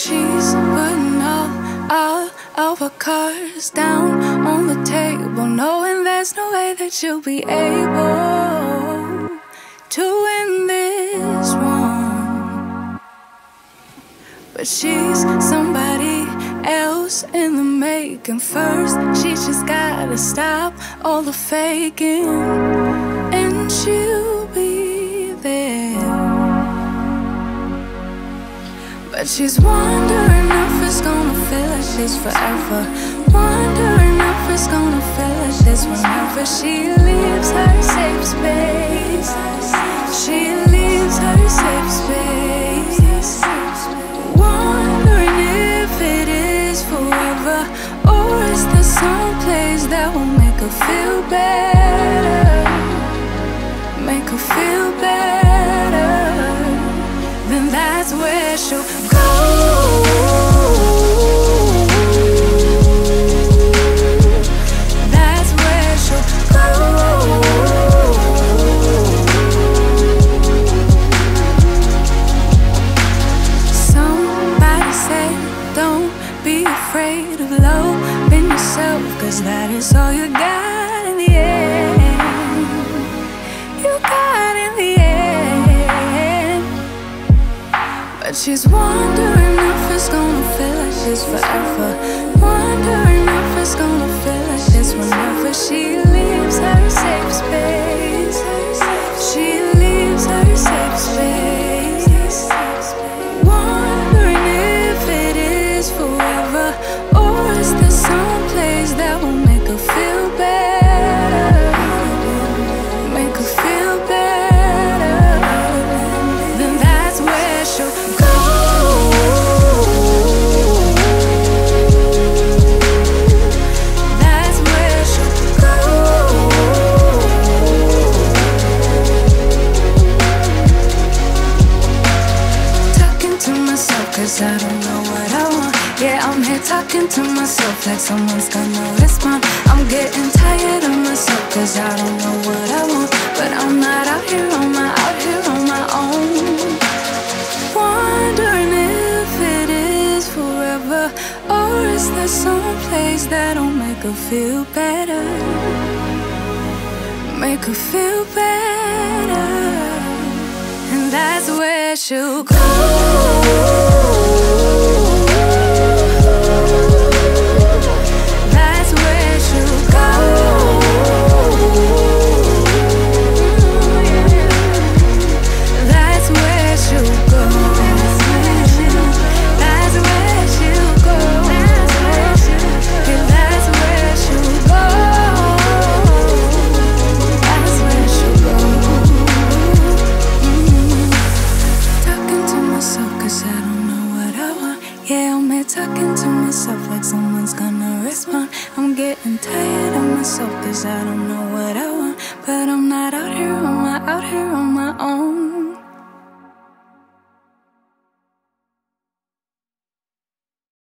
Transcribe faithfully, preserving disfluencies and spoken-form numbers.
she's putting all, all of her cards down on the table, knowing there's no way that she'll be able to win this one. But she's somebody else in the making. First, she just gotta stop all the faking, and she'll be there. But she's wondering if it's gonna feel like she's forever, wondering if it's gonna feel like this whenever she leaves her safe space. She leaves her safe space, wondering if it is forever, or is there some place that will make her feel better, make her feel better. Then that's where she'll go. That's where she'll go. Somebody say, don't be afraid of loving yourself, 'cause that is all you got in the end. You got in the end. But she's wondering if it's gonna feel like she's forever, wondering if it's gonna feel like this whenever she leaves her safe space. She leaves her safe space, wondering if it is forever, or is there some place that will make her feel better, make her feel better. Then that's where she'll go. That's where she'll go. Talking to myself 'cause I don't know what I want. Yeah, I'm here talking to myself like someone's gonna respond. I'm getting tired of myself 'cause I don't know what I want. But I'm not out here on my, out here on my own, wondering if it is forever, or is there some place that'll make her feel better, make her feel better. And that's where she'll go. That's where she'll go. That's where she'll go. That's where she'll go. Yeah, that's where she'll go. That's where she'll go. Mm-hmm. Talking to myself 'cause I don't know what I want. Yeah, I'm here talking to myself like someone's gonna respond. I'm getting tired of myself 'cause I don't know what I want.